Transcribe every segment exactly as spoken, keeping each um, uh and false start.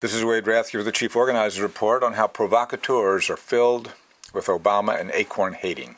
This is Wade Rathke with the Chief Organizer's Report on how provocateurs are filled with Obama and acorn hating.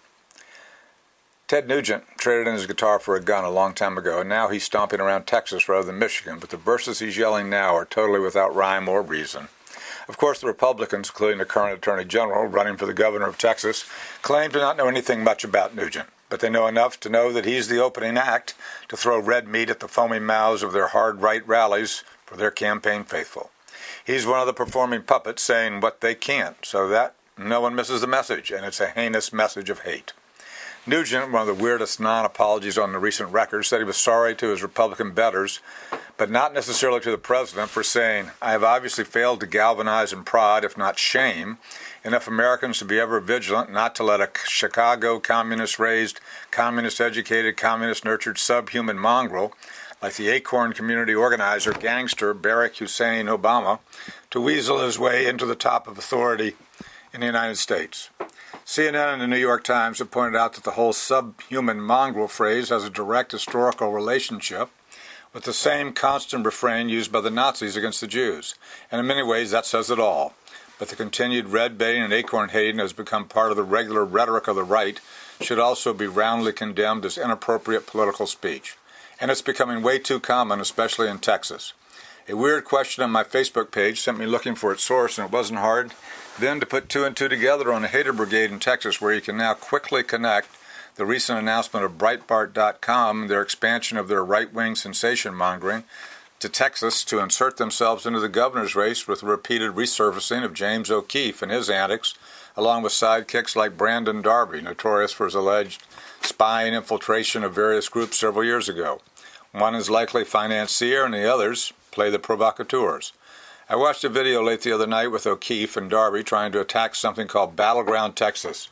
Ted Nugent traded in his guitar for a gun a long time ago, and now he's stomping around Texas rather than Michigan, but the verses he's yelling now are totally without rhyme or reason. Of course, the Republicans, including the current Attorney General running for the governor of Texas, claim to not know anything much about Nugent, but they know enough to know that he's the opening act to throw red meat at the foamy mouths of their hard right rallies for their campaign faithful. He's one of the performing puppets saying what they can't, so that no one misses the message, and it's a heinous message of hate. Nugent, one of the weirdest non-apologies on the recent record, said he was sorry to his Republican betters, but not necessarily to the president, for saying, "I have obviously failed to galvanize and prod, if not shame, enough Americans to be ever vigilant not to let a Chicago communist-raised, communist-educated, communist-nurtured subhuman mongrel like the Acorn community organizer gangster Barack Hussein Obama to weasel his way into the top of authority in the United States." C N N and the New York Times have pointed out that the whole subhuman mongrel phrase has a direct historical relationship with the same constant refrain used by the Nazis against the Jews. And in many ways that says it all. But the continued red baiting and acorn hating has become part of the regular rhetoric of the right should also be roundly condemned as inappropriate political speech. And it's becoming way too common, especially in Texas. A weird question on my Facebook page sent me looking for its source, and it wasn't hard then to put two and two together on a hater brigade in Texas, where you can now quickly connect the recent announcement of Breitbart dot com and their expansion of their right-wing sensation mongering to Texas to insert themselves into the governor's race with the repeated resurfacing of James O'Keefe and his antics, along with sidekicks like Brandon Darby, notorious for his alleged spying infiltration of various groups several years ago. One is likely financier and the others play the provocateurs. I watched a video late the other night with O'Keefe and Darby trying to attack something called Battleground Texas,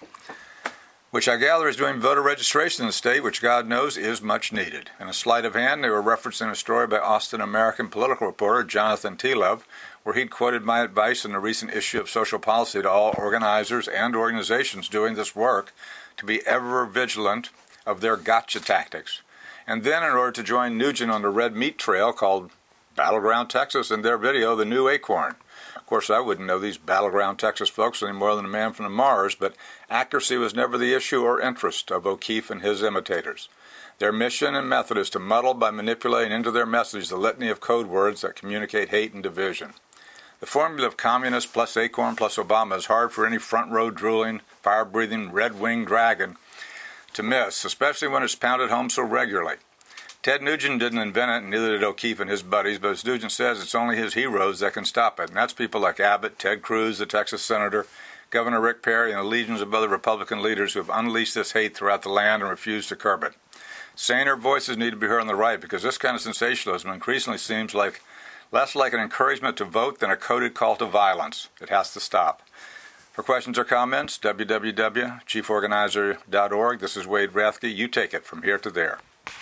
which I gather is doing voter registration in the state, which God knows is much needed. In a sleight of hand, they were referencing a story by Austin American political reporter Jonathan Telov, where he'd quoted my advice in the recent issue of Social Policy to all organizers and organizations doing this work to be ever vigilant of their gotcha tactics. And then, in order to join Nugent on the red meat trail called Battleground Texas in their video, The New Acorn. Of course, I wouldn't know these Battleground Texas folks any more than a man from the Mars, but accuracy was never the issue or interest of O'Keefe and his imitators. Their mission and method is to muddle by manipulating into their message the litany of code words that communicate hate and division. The formula of communist plus Acorn plus Obama is hard for any front-row drooling, fire-breathing, red-winged dragon to miss, especially when it's pounded home so regularly. Ted Nugent didn't invent it, and neither did O'Keefe and his buddies, but as Nugent says, it's only his heroes that can stop it, and that's people like Abbott, Ted Cruz, the Texas senator, Governor Rick Perry, and the legions of other Republican leaders who have unleashed this hate throughout the land and refused to curb it. Saner voices need to be heard on the right, because this kind of sensationalism increasingly seems like less like an encouragement to vote than a coded call to violence. It has to stop. For questions or comments, w w w dot chief organizer dot org. This is Wade Rathke. You take it from here to there.